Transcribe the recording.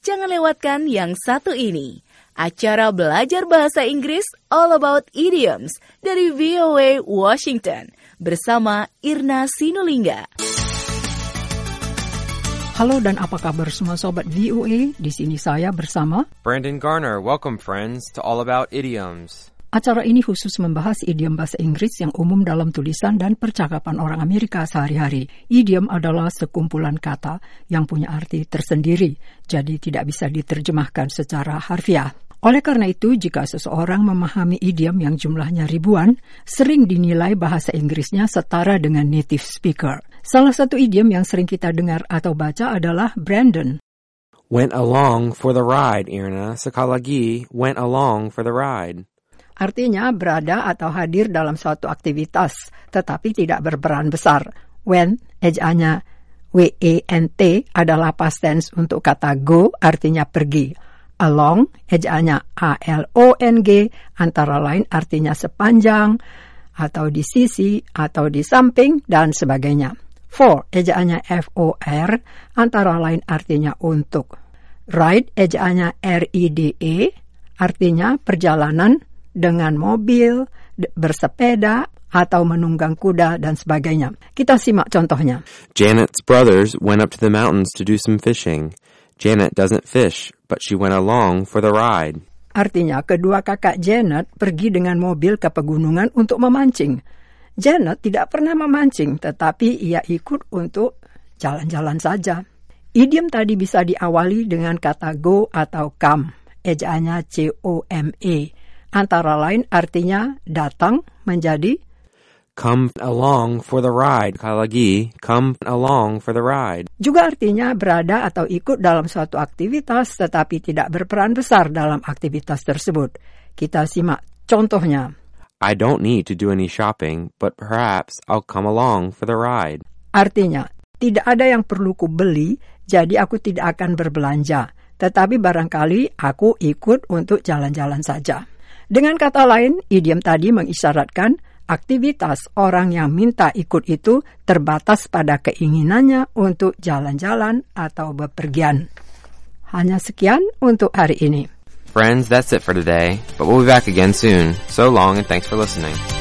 Jangan lewatkan yang satu ini. Acara belajar bahasa Inggris All About Idioms dari VOA Washington bersama Irna Sinulinga. Halo dan apa kabar semua sobat VOA? Di sini saya bersama Brandon Garner. Welcome friends to All About Idioms. Acara ini khusus membahas idiom bahasa Inggris yang umum dalam tulisan dan percakapan orang Amerika sehari-hari. Idiom adalah sekumpulan kata yang punya arti tersendiri, jadi tidak bisa diterjemahkan secara harfiah. Oleh karena itu, jika seseorang memahami idiom yang jumlahnya ribuan, sering dinilai bahasa Inggrisnya setara dengan native speaker. Salah satu idiom yang sering kita dengar atau baca adalah Brandon. Went along for the ride, Irna. Sekali lagi, went along for the ride. Artinya berada atau hadir dalam suatu aktivitas, tetapi tidak berperan besar. Went, ejaannya W-E-N-T, adalah past tense untuk kata go, artinya pergi. Along, ejaannya A-L-O-N-G, antara lain artinya sepanjang, atau di sisi, atau di samping, dan sebagainya. For, ejaannya F-O-R, antara lain artinya untuk. Ride, ejaannya R-I-D-E, artinya perjalanan, dengan mobil, bersepeda, atau menunggang kuda, dan sebagainya. Kita simak contohnya. Janet's brothers went up to the mountains to do some fishing. Janet doesn't fish, but she went along for the ride. Artinya, kedua kakak Janet pergi dengan mobil ke pegunungan untuk memancing. Janet tidak pernah memancing, tetapi ia ikut untuk jalan-jalan saja. Idiom tadi bisa diawali dengan kata go atau come, ejaannya C-O-M-E. Antara lain artinya datang menjadi come along for the ride. Sekali lagi, come along for the ride. Juga artinya berada atau ikut dalam suatu aktivitas tetapi tidak berperan besar dalam aktivitas tersebut. Kita simak contohnya. I don't need to do any shopping, but perhaps I'll come along for the ride. Artinya, tidak ada yang perlu kubeli, jadi aku tidak akan berbelanja. Tetapi barangkali aku ikut untuk jalan-jalan saja. Dengan kata lain, idiom tadi mengisyaratkan aktivitas orang yang minta ikut itu terbatas pada keinginannya untuk jalan-jalan atau bepergian. Hanya sekian untuk hari ini. Friends, that's it for today, but we'll be back again soon. So long and thanks for listening.